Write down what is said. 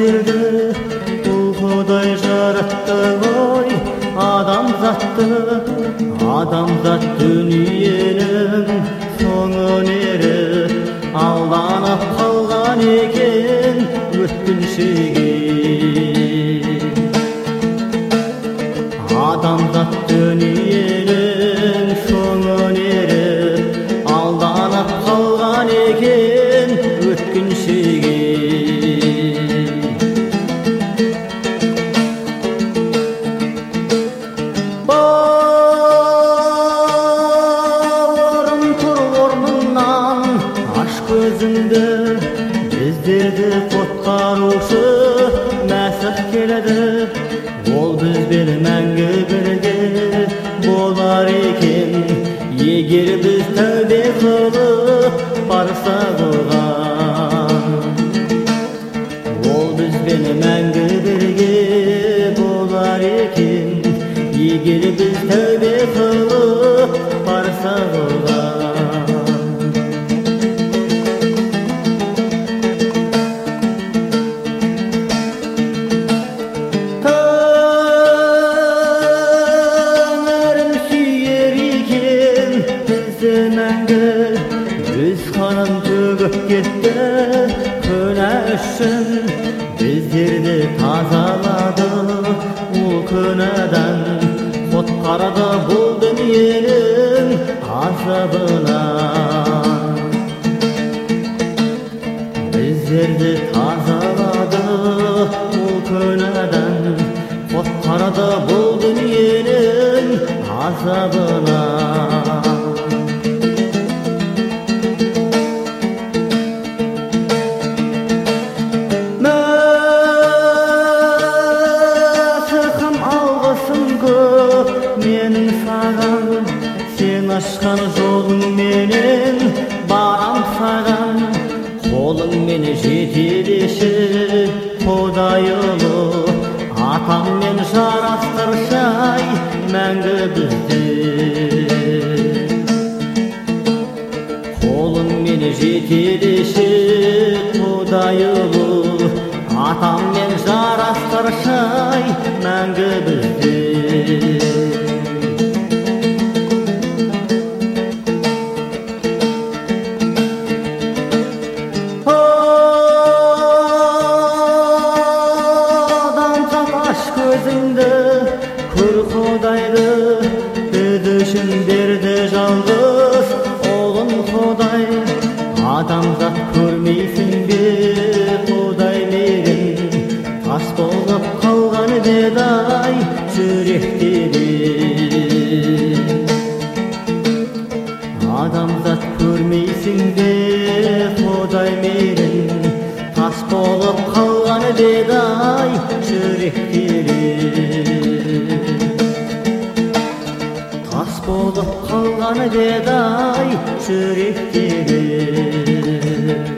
жерді бұл Құдай жаратты ғой адамзатты. Адамзат дүниенің соңын еріп алданып қалған екен өткіншіге. Адамзат дүниенің соңын еріп алданып қалған екен өткіншіге. Бауырым тұр орныңнан, аш көзіңді, біздерді құтқарушы Мәсіх келеді. Ол бізбен мәңгі бірге болар екен, егер біз тәубе қылып барсақ оған. Ол бізбен мәңгі бірге болар екен, егер біз тәубе қылып барсақ оған. Мәңгі өз қанын төгіп кетті күнә үшін, біздерді тазалады ол күнәдан, құтқарды бұл дүниенің азабынан. Біздерді тазалады ол күнәдан, құтқарды бұл дүниенің азабынан. Менің саған, сен ашқан жолыңменен барам саған. Қолыңмен жетелеші Құдай ұлы, атаммен жарастыршай мәңгі бізді. Қолыңмен жетелеші Құдай ұлы, атаммен жарастыршай мәңгі бізді. Көзіңді көр Құдайды, біз үшін берді жалғыз ұлын Құдай. Адамзат көрмейсің бе Құдай мейірін, тас болып қалған бедай жүректерде. Адамзат көрмейсің бе Құдай мейірін, тас болып қалған бедай жүректерде. Тас болып қалған бедай жүректерде.